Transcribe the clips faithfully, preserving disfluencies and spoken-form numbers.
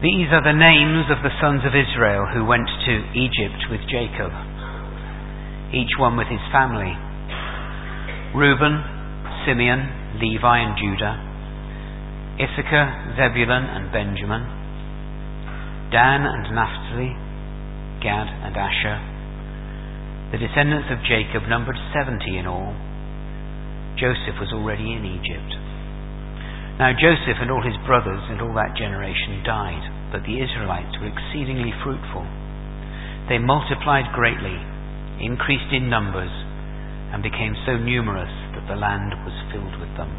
These are the names of the sons of Israel who went to Egypt with Jacob, each one with his family: Reuben, Simeon, Levi and Judah, Issachar, Zebulun and Benjamin, Dan and Naphtali, Gad and Asher. The descendants of Jacob numbered seventy in all. Joseph was already in Egypt. Now Joseph and all his brothers and all that generation died, but the Israelites were exceedingly fruitful. They multiplied greatly, increased in numbers, and became so numerous that the land was filled with them.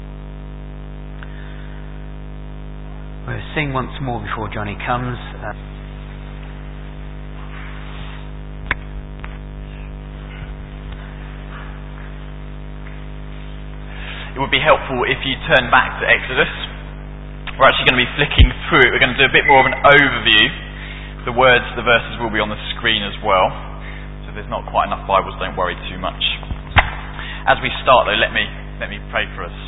We'll sing once more before Johnny comes. Uh, It would be helpful if you turn back to Exodus. We're actually going to be flicking through it. We're going to do a bit more of an overview. The words, the verses will be on the screen as well. So if there's not quite enough Bibles, don't worry too much. As we start though, let me let me pray for us.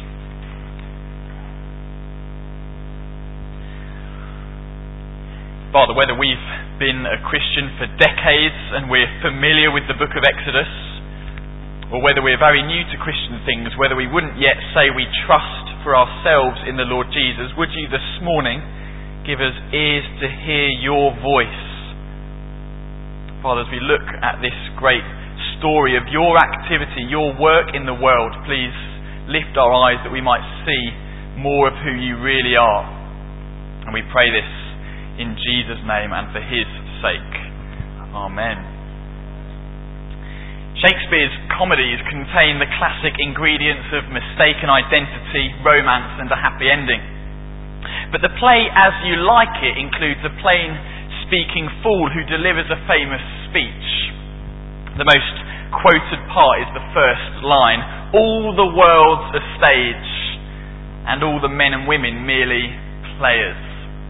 Father, whether we've been a Christian for decades and we're familiar with the book of Exodus, or whether we're very new to Christian things, whether we wouldn't yet say we trust for ourselves in the Lord Jesus, would you this morning give us ears to hear your voice? Father, as we look at this great story of your activity, your work in the world, please lift our eyes that we might see more of who you really are. And we pray this in Jesus' name and for his sake. Amen. Shakespeare's comedies contain the classic ingredients of mistaken identity, romance and a happy ending. But the play As You Like It includes a plain-speaking fool who delivers a famous speech. The most quoted part is the first line: "All the world's a stage, and all the men and women merely players."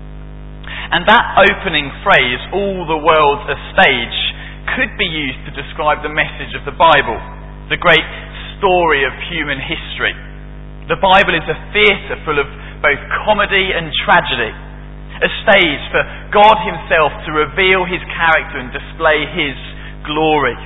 And that opening phrase, "all the world's a stage," could be used to describe the message of the Bible, the great story of human history. The Bible is a theatre full of both comedy and tragedy, a stage for God himself to reveal his character and display his glory.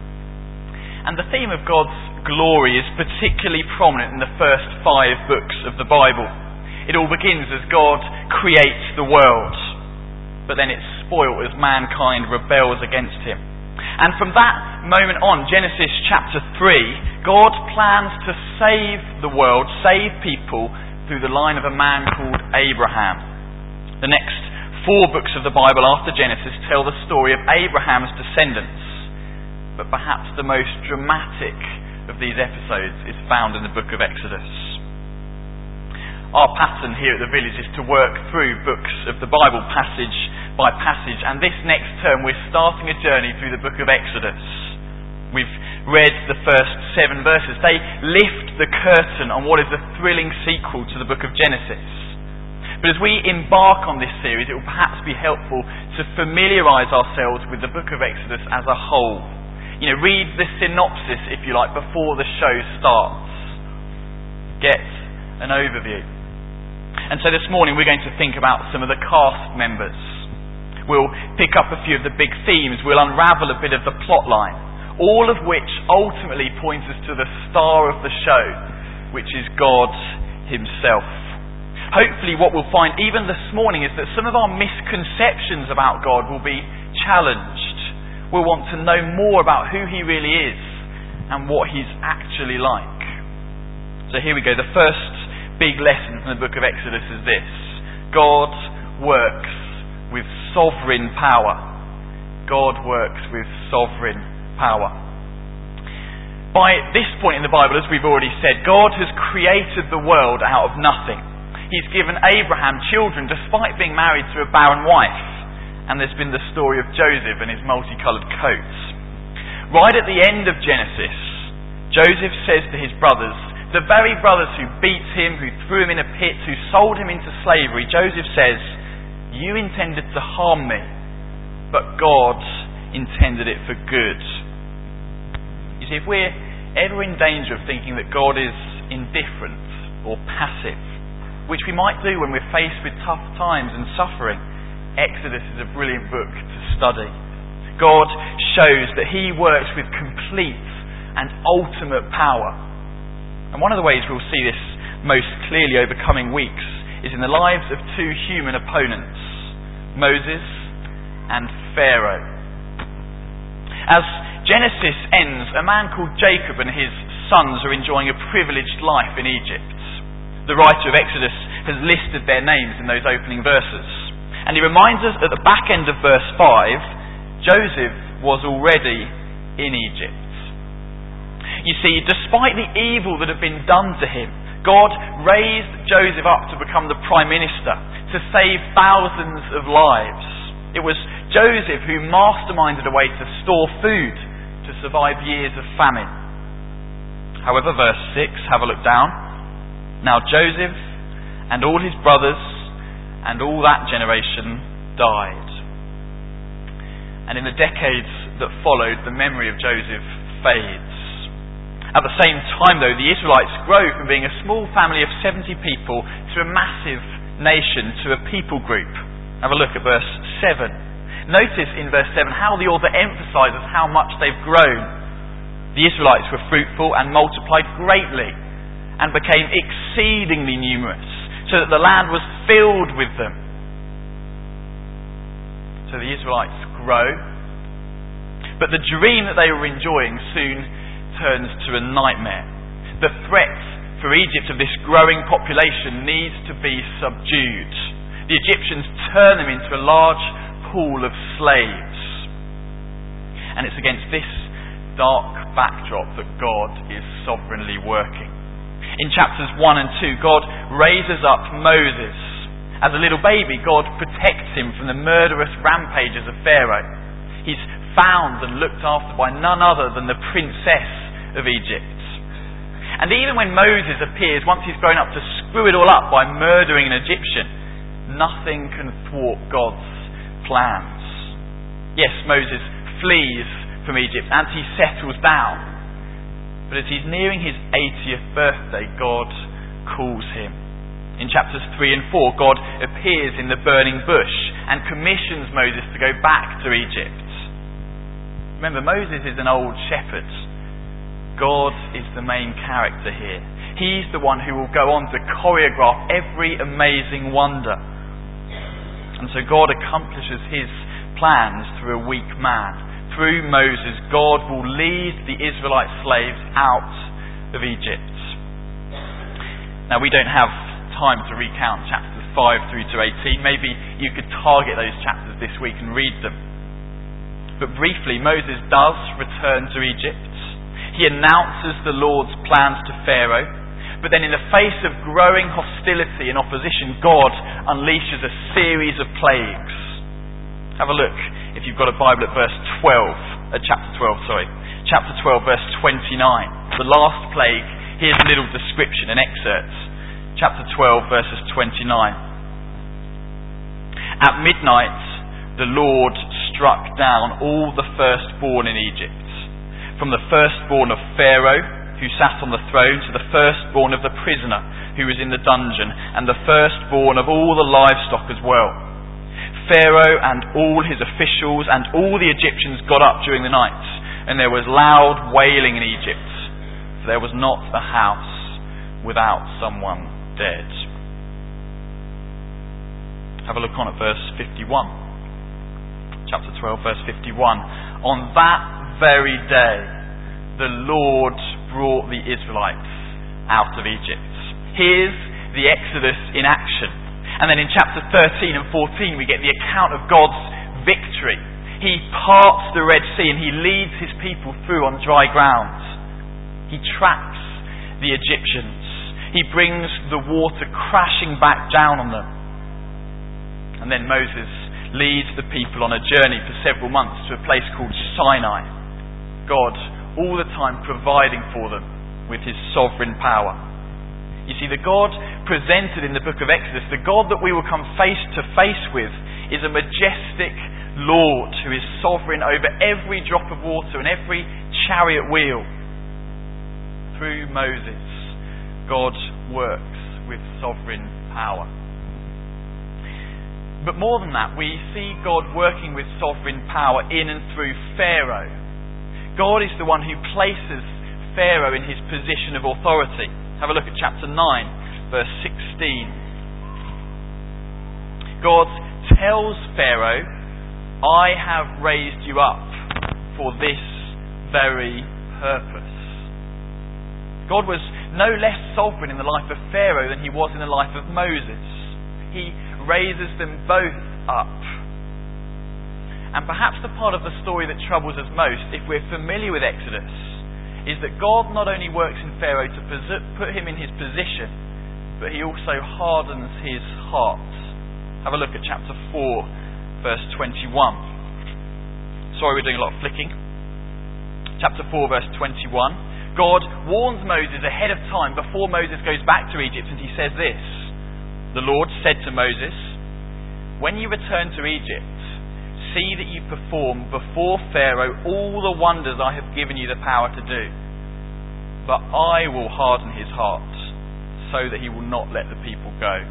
And the theme of God's glory is particularly prominent in the first five books of the Bible. It all begins as God creates the world, but then it's spoilt as mankind rebels against him. And from that moment on, Genesis chapter three, God plans to save the world, save people, through the line of a man called Abraham. The next four books of the Bible after Genesis tell the story of Abraham's descendants. But perhaps the most dramatic of these episodes is found in the book of Exodus. Our pattern here at the village is to work through books of the Bible passage by passage, and this next term we're starting a journey through the book of Exodus. We've read the first seven verses. They lift the curtain on what is a thrilling sequel to the book of Genesis. But as we embark on this series, it will perhaps be helpful to familiarise ourselves with the book of Exodus as a whole. You know, read the synopsis, if you like, before the show starts. Get an overview. And so this morning we're going to think about some of the cast members. We'll pick up a few of the big themes. We'll unravel a bit of the plot line, all of which ultimately points us to the star of the show, which is God himself. Hopefully what we'll find even this morning is that some of our misconceptions about God will be challenged. We'll want to know more about who he really is and what he's actually like. So here we go. The first big lesson from the book of Exodus is this: God works with sovereign power. God works with sovereign power. By this point in the Bible, as we've already said, God has created the world out of nothing. He's given Abraham children despite being married to a barren wife. And there's been the story of Joseph and his multicoloured coats. Right at the end of Genesis, Joseph says to his brothers, the very brothers who beat him, who threw him in a pit, who sold him into slavery, Joseph says, "You intended to harm me, but God intended it for good." You see, if we're ever in danger of thinking that God is indifferent or passive, which we might do when we're faced with tough times and suffering, Exodus is a brilliant book to study. God shows that he works with complete and ultimate power. And one of the ways we'll see this most clearly over coming weeks is in the lives of two human opponents, Moses and Pharaoh. As Genesis ends, a man called Jacob and his sons are enjoying a privileged life in Egypt. The writer of Exodus has listed their names in those opening verses. And he reminds us at the back end of verse five, Joseph was already in Egypt. You see, despite the evil that had been done to him, God raised Joseph up to become the prime minister, to save thousands of lives. It was Joseph who masterminded a way to store food to survive years of famine. However, verse six, have a look down. Now Joseph and all his brothers and all that generation died. And in the decades that followed, the memory of Joseph fades. At the same time, though, the Israelites grow from being a small family of seventy people to a massive nation, to a people group. Have a look at verse seven. Notice in verse seven how the author emphasises how much they've grown. The Israelites were fruitful and multiplied greatly and became exceedingly numerous, so that the land was filled with them. So the Israelites grow, but the dream that they were enjoying soon turns to a nightmare. The threat for Egypt of this growing population needs to be subdued. The Egyptians turn them into a large pool of slaves. And it's against this dark backdrop that God is sovereignly working. In chapters one and two, God raises up Moses. As a little baby, God protects him from the murderous rampages of Pharaoh. He's found and looked after by none other than the princess of Egypt. And even when Moses appears, once he's grown up, to screw it all up by murdering an Egyptian, nothing can thwart God's plans. Yes, Moses flees from Egypt and he settles down. But as he's nearing his eightieth birthday, God calls him. In chapters three and four, God appears in the burning bush and commissions Moses to go back to Egypt. Remember, Moses is an old shepherd. God is the main character here. He's the one who will go on to choreograph every amazing wonder. And so God accomplishes his plans through a weak man. Through Moses, God will lead the Israelite slaves out of Egypt. Now, we don't have time to recount chapters five through to eighteen. Maybe you could target those chapters this week and read them. But briefly, Moses does return to Egypt. He announces the Lord's plans to Pharaoh. But then in the face of growing hostility and opposition, God unleashes a series of plagues. Have a look, if you've got a Bible, at verse twelve, at chapter twelve, sorry. Chapter twelve, verse twenty-nine. The last plague, here's a little description, an excerpt. Chapter twelve, verses twenty-nine. At midnight, the Lord struck down all the firstborn in Egypt, from the firstborn of Pharaoh, who sat on the throne, to the firstborn of the prisoner who was in the dungeon, and the firstborn of all the livestock as well. Pharaoh and all his officials and all the Egyptians got up during the night, and there was loud wailing in Egypt, for there was not a house without someone dead. Have a look on at verse fifty-one. Chapter twelve, verse fifty-one. On that very day, the Lord brought the Israelites out of Egypt. Here's the Exodus in action. And then in chapter thirteen and fourteen, we get the account of God's victory. He parts the Red Sea and he leads his people through on dry ground. He traps the Egyptians. He brings the water crashing back down on them. And then Moses leads the people on a journey for several months to a place called Sinai. God all the time providing for them with his sovereign power. You see, the God presented in the book of Exodus, the God that we will come face to face with, is a majestic Lord who is sovereign over every drop of water and every chariot wheel. Through Moses, God works with sovereign power. But more than that, we see God working with sovereign power in and through Pharaoh. God is the one who places Pharaoh in his position of authority. Have a look at chapter nine, verse sixteen. God tells Pharaoh, I have raised you up for this very purpose. God was no less sovereign in the life of Pharaoh than he was in the life of Moses. He raises them both up. And perhaps the part of the story that troubles us most, if we're familiar with Exodus, is that God not only works in Pharaoh to put him in his position, but he also hardens his heart. Have a look at chapter four, verse twenty-one. Sorry, we're doing a lot of flicking. Chapter four, verse twenty-one. God warns Moses ahead of time before Moses goes back to Egypt, and he says this. The Lord said to Moses, when you return to Egypt, see that you perform before Pharaoh all the wonders I have given you the power to do. But I will harden his heart, so that he will not let the people go.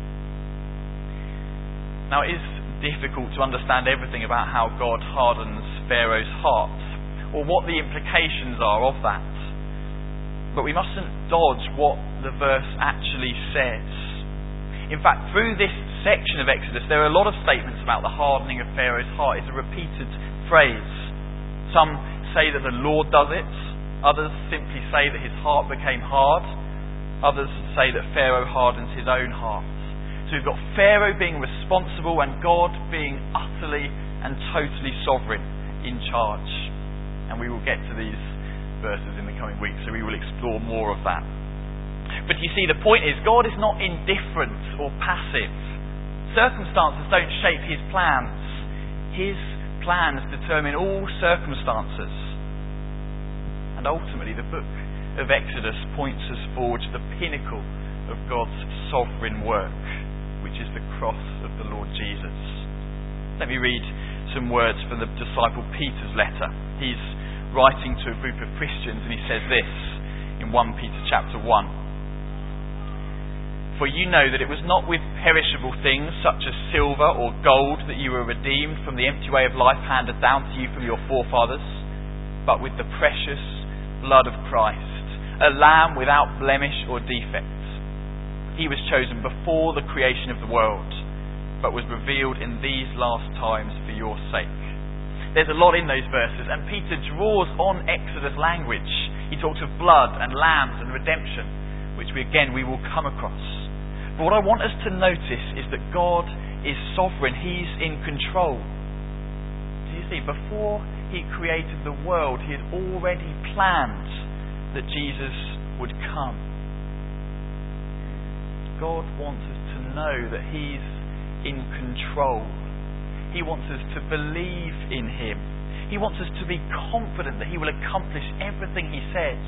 Now it is difficult to understand everything about how God hardens Pharaoh's heart, or what the implications are of that. But we mustn't dodge what the verse actually says. In fact, through this section of Exodus, there are a lot of statements about the hardening of Pharaoh's heart. It's a repeated phrase. Some say that the Lord does it. Others simply say that his heart became hard. Others say that Pharaoh hardens his own heart. So we've got Pharaoh being responsible and God being utterly and totally sovereign in charge. And we will get to these verses in the coming weeks, so we will explore more of that. But you see, the point is, God is not indifferent or passive. Circumstances don't shape his plans. His plans determine all circumstances. And ultimately, the book of Exodus points us forward to the pinnacle of God's sovereign work, which is the cross of the Lord Jesus. Let me read some words from the disciple Peter's letter. He's writing to a group of Christians, and he says this in First Peter chapter one. For you know that it was not with perishable things such as silver or gold that you were redeemed from the empty way of life handed down to you from your forefathers, but with the precious blood of Christ, a lamb without blemish or defect. He was chosen before the creation of the world, but was revealed in these last times for your sake. There's a lot in those verses, and Peter draws on Exodus language. He talks of blood and lambs and redemption, which we again we will come across. But what I want us to notice is that God is sovereign. He's in control. Do you see? Before he created the world, he had already planned that Jesus would come. God wants us to know that he's in control. He wants us to believe in him. He wants us to be confident that he will accomplish everything he says.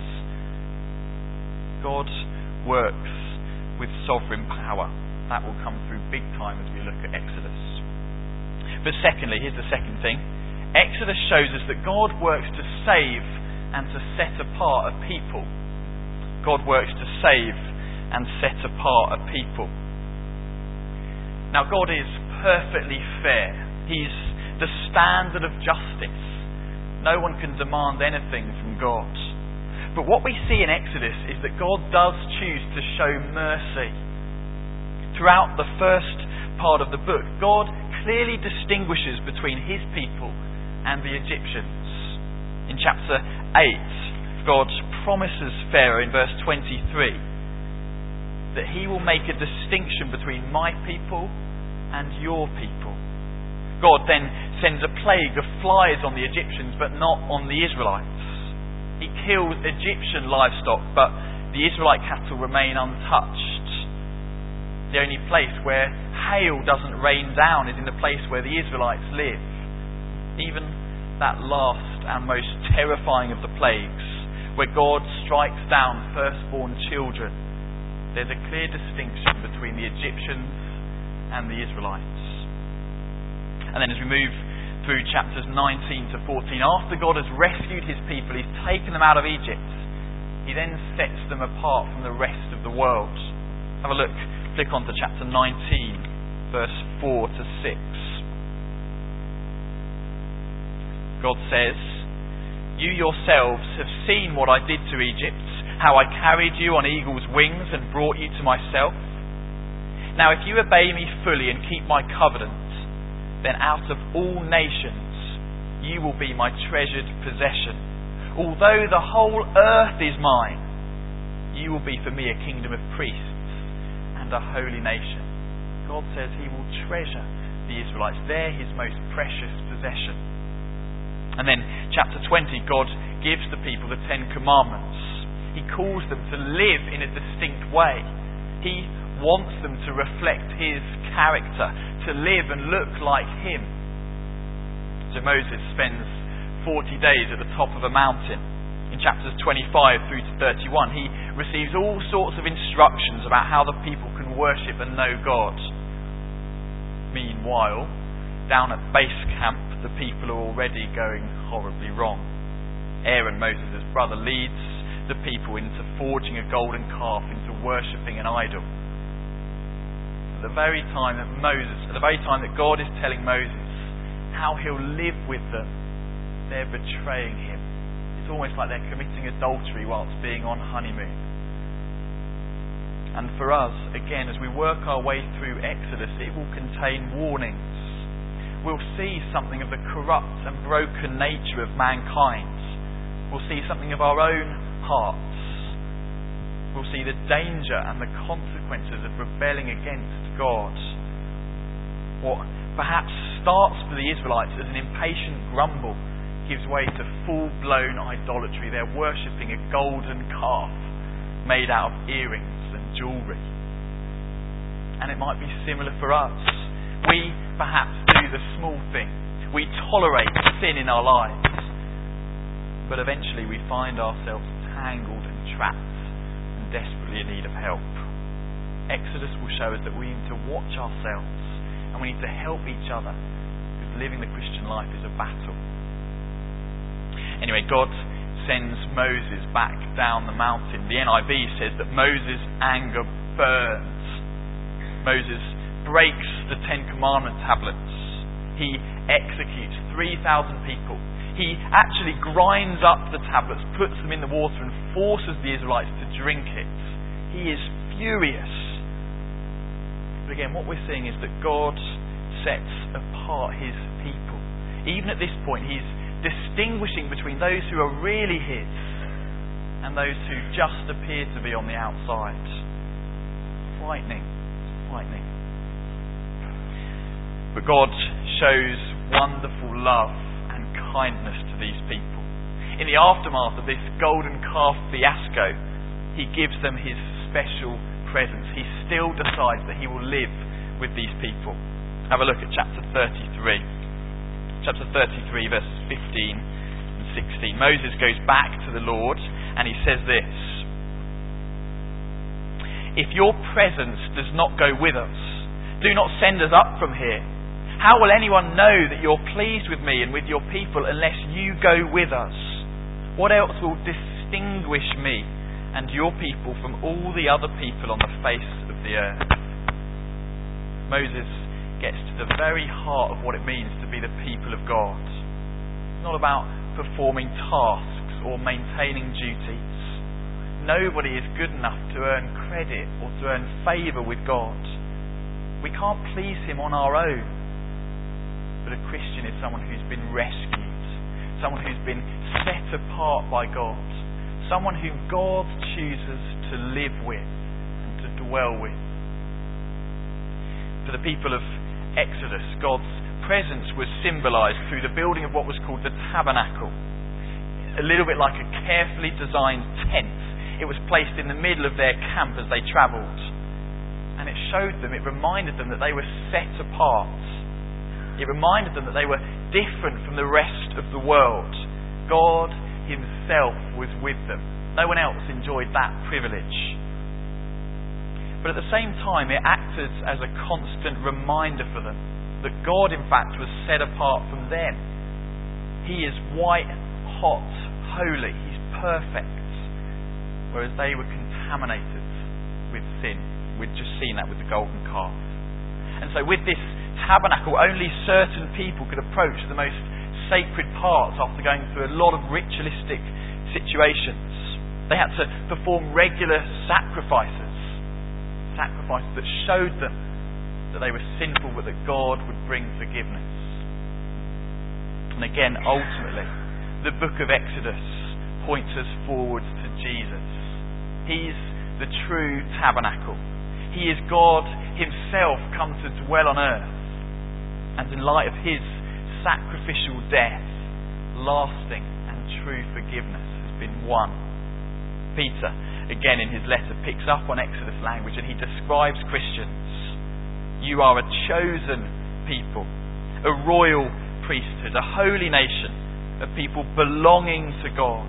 God works with sovereign power. That will come through big time as we look at Exodus. But secondly, here's the second thing. Exodus shows us that God works to save and to set apart a people. God works to save and set apart a people. Now, God is perfectly fair. He's the standard of justice. No one can demand anything from God. But what we see in Exodus is that God does choose to show mercy. Throughout the first part of the book, God clearly distinguishes between his people and the Egyptians. In chapter eight, God promises Pharaoh in verse twenty-three that he will make a distinction between my people and your people. God then sends a plague of flies on the Egyptians, but not on the Israelites. He kills Egyptian livestock, but the Israelite cattle remain untouched. The only place where hail doesn't rain down is in the place where the Israelites live. Even that last and most terrifying of the plagues, where God strikes down firstborn children, there's a clear distinction between the Egyptians and the Israelites. And then as we move through chapters nineteen to fourteen, after God has rescued his people, he's taken them out of Egypt, he then sets them apart from the rest of the world. Have a look, click on to chapter nineteen verse four to six. God says, "You yourselves have seen what I did to Egypt, how I carried you on eagle's wings and brought you to myself. Now if you obey me fully and keep my covenant, then out of all nations you will be my treasured possession. Although the whole earth is mine, you will be for me a kingdom of priests and a holy nation." God says he will treasure the Israelites. They're his most precious possession. And then chapter twenty, God gives the people the Ten Commandments. He calls them to live in a distinct way. He wants them to reflect his character, to live and look like him. So Moses spends forty days at the top of a mountain. In chapters twenty-five through to thirty-one, he receives all sorts of instructions about how the people can worship and know God. Meanwhile, down at base camp, the people are already going horribly wrong. Aaron, Moses' brother, leads the people into forging a golden calf, into worshipping an idol. At the very time that Moses, at the very time that God is telling Moses how he'll live with them, they're betraying him. It's almost like they're committing adultery whilst being on honeymoon. And for us, again, as we work our way through Exodus, it will contain warnings. We'll see something of the corrupt and broken nature of mankind. We'll see something of our own hearts. We'll see the danger and the consequences of rebelling against God. What perhaps starts for the Israelites as an impatient grumble gives way to full-blown idolatry. They're worshipping a golden calf made out of earrings and jewellery. And it might be similar for us. We perhaps do the small thing. We tolerate sin in our lives. But eventually we find ourselves tangled and trapped and desperately in need of help. Exodus will show us that we need to watch ourselves and we need to help each other, because living the Christian life is a battle. Anyway, God sends Moses back down the mountain. The N I V says that Moses' anger burns. Moses breaks the Ten Commandment tablets. He executes three thousand people. He actually grinds up the tablets, puts them in the water and forces the Israelites to drink it. He is furious. But again, what we're seeing is that God sets apart his people. Even at this point, he's distinguishing between those who are really his and those who just appear to be on the outside. Frightening. Frightening. But God shows wonderful love and kindness to these people. In the aftermath of this golden calf fiasco, he gives them his special presence. He still decides that he will live with these people. Have a look at chapter thirty-three. Chapter thirty-three, verses fifteen and sixteen. Moses goes back to the Lord and he says this: "If your presence does not go with us, do not send us up from here. How will anyone know that you're pleased with me and with your people unless you go with us? What else will distinguish me and your people from all the other people on the face of the earth?" Moses gets to the very heart of what it means to be the people of God. It's not about performing tasks or maintaining duties. Nobody is good enough to earn credit or to earn favour with God. We can't please him on our own. But a Christian is someone who's been rescued, someone who's been set apart by God, someone whom God chooses to live with and to dwell with. For the people of Exodus, God's presence was symbolised through the building of what was called the tabernacle. A little bit like a carefully designed tent. It was placed in the middle of their camp as they travelled. And it showed them, it reminded them that they were set apart. It reminded them that they were different from the rest of the world. God himself was with them. No one else enjoyed that privilege. But at the same time, it acted as a constant reminder for them that God, in fact, was set apart from them. He is white, hot, holy. He's perfect. Whereas they were contaminated with sin. We'd just seen that with the golden calf. And so with this tabernacle, only certain people could approach the most sacred parts after going through a lot of ritualistic situations. They had to perform regular sacrifices, sacrifices that showed them that they were sinful, but that God would bring forgiveness. And again, ultimately, the book of Exodus points us forward to Jesus. He's the true tabernacle. He is God himself come to dwell on earth. And in light of his sacrificial death, lasting and true forgiveness has been won. Peter, again in his letter, picks up on Exodus language and he describes Christians. You are a chosen people, a royal priesthood, a holy nation, a people belonging to God.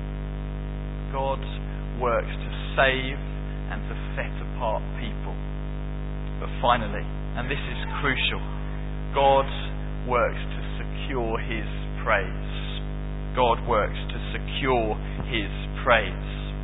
God works to save and to set apart people. But finally, and this is crucial, God works to secure his praise. God works to secure his praise.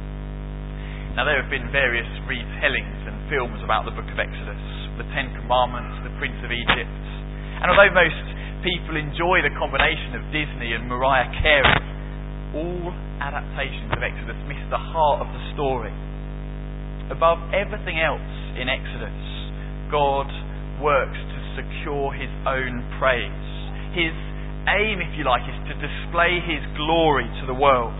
Now there have been various retellings and films about the book of Exodus, the Ten Commandments, the Prince of Egypt. And although most people enjoy the combination of Disney and Mariah Carey, all adaptations of Exodus miss the heart of the story. Above everything else in Exodus, God works to secure his own praise. His aim, if you like, is to display his glory to the world.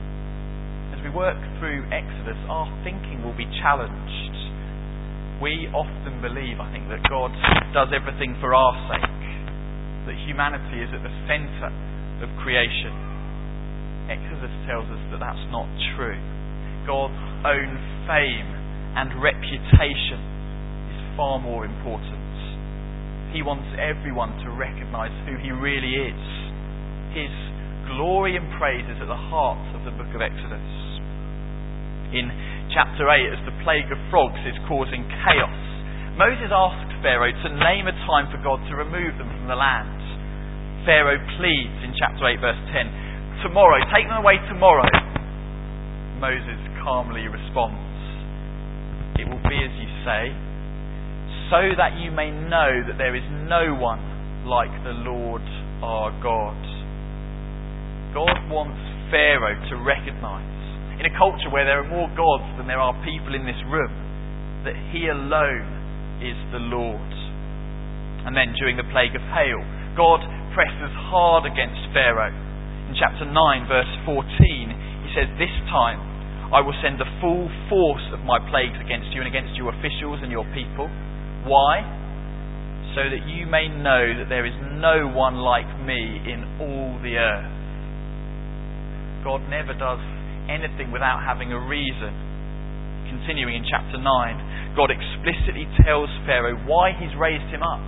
As we work through Exodus, our thinking will be challenged. We often believe, I think, that God does everything for our sake, that humanity is at the centre of creation. Exodus tells us that that's not true. God's own fame and reputation is far more important. He wants everyone to recognise who he really is. His glory and praise is at the heart of the book of Exodus. In chapter eight, as the plague of frogs is causing chaos, Moses asks Pharaoh to name a time for God to remove them from the land. Pharaoh pleads in chapter eight verse ten, "Tomorrow, take them away tomorrow." Moses calmly responds, "It will be as you say, so that you may know that there is no one like the Lord our God." God wants Pharaoh to recognise, in a culture where there are more gods than there are people in this room, that he alone is the Lord. And then during the plague of hail, God presses hard against Pharaoh. In chapter nine verse fourteen, he says, "This time I will send the full force of my plagues against you and against your officials and your people." Why? So that you may know that there is no one like me in all the earth. God never does anything without having a reason. Continuing in chapter nine, God explicitly tells Pharaoh why he's raised him up.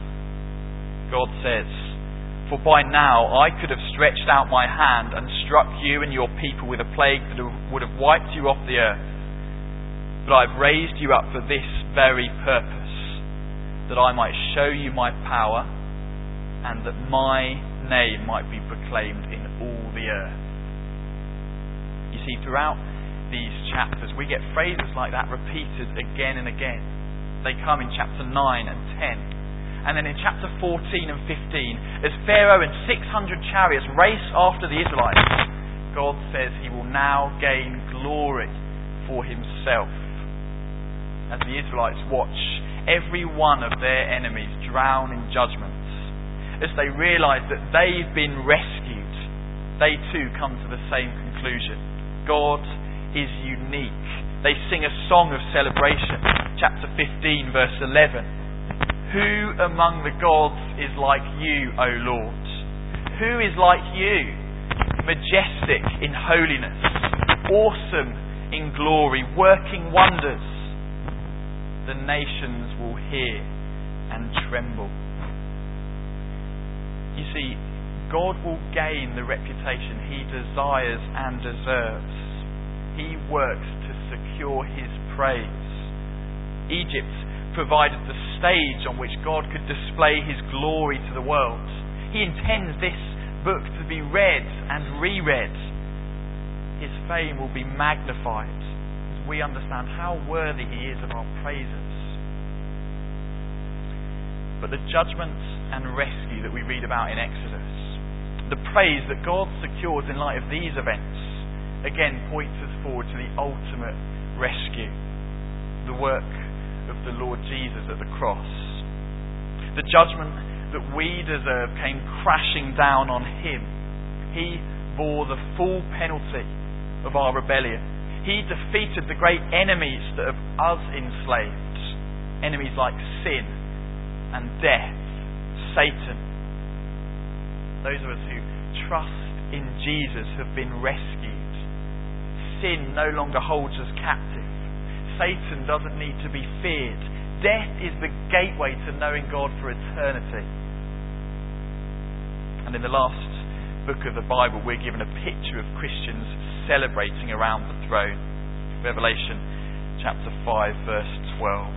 God says, "For by now I could have stretched out my hand and struck you and your people with a plague that would have wiped you off the earth. But I've raised you up for this very purpose, that I might show you my power and that my name might be proclaimed in all the earth." You see, throughout these chapters we get phrases like that repeated again and again. They come in chapter nine and ten. And then in chapter fourteen and fifteen, as Pharaoh and six hundred chariots race after the Israelites, God says he will now gain glory for himself. As the Israelites watch every one of their enemies drown in judgment, as they realise that they've been rescued, they too come to the same conclusion. God is unique. They sing a song of celebration. Chapter fifteen verse eleven. "Who among the gods is like you, O Lord? Who is like you? Majestic in holiness, awesome in glory, working wonders. The nations will hear and tremble." You see, God will gain the reputation he desires and deserves. He works to secure his praise. Egypt provided the stage on which God could display his glory to the world. He intends this book to be read and reread. His fame will be magnified as we understand how worthy he is of our praises. but the judgment and rescue that we read about in Exodus, the praise that God secures in light of these events, again points us forward to the ultimate rescue, the work of the Lord Jesus at the cross. The judgment that we deserve came crashing down on him. He bore the full penalty of our rebellion. He defeated the great enemies that have us enslaved. Enemies like sin and death, Satan. Those of us who trust in Jesus have been rescued. Sin no longer holds us captive. Satan doesn't need to be feared. Death is the gateway to knowing God for eternity. And in the last book of the Bible, we're given a picture of Christians celebrating around the throne. Revelation chapter five, verse twelve.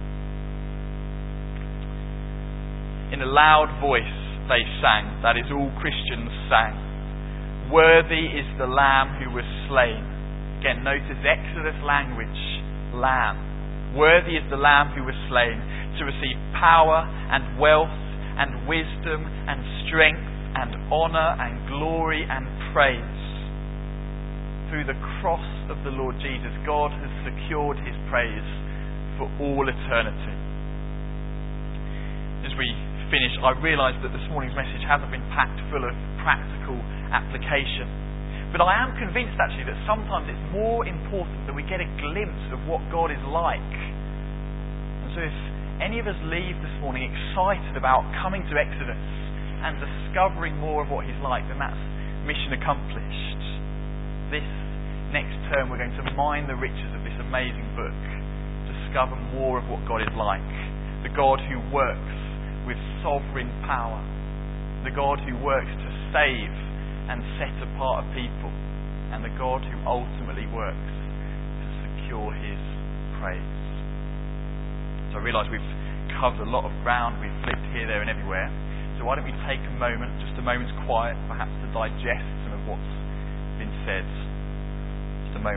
In a loud voice they sang, that is, all Christians sang, "Worthy is the Lamb who was slain." Again, notice Exodus language, Lamb. Worthy is the Lamb who was slain to receive power and wealth and wisdom and strength and honour and glory and praise. Through the cross of the Lord Jesus, God has secured his praise for all eternity. As we finish, I realise that this morning's message hasn't been packed full of practical application. But I am convinced actually that sometimes it's more important that we get a glimpse of what God is like. And so if any of us leave this morning excited about coming to Exodus and discovering more of what he's like, then that's mission accomplished. This next term we're going to mine the riches of this amazing book, discover more of what God is like. The God who works with sovereign power, the God who works to save and set apart a people, and the God who ultimately works to secure his praise. So I realise we've covered a lot of ground, we've flipped here, there and everywhere. So why don't we take a moment, just a moment's quiet, perhaps to digest some of what's been said.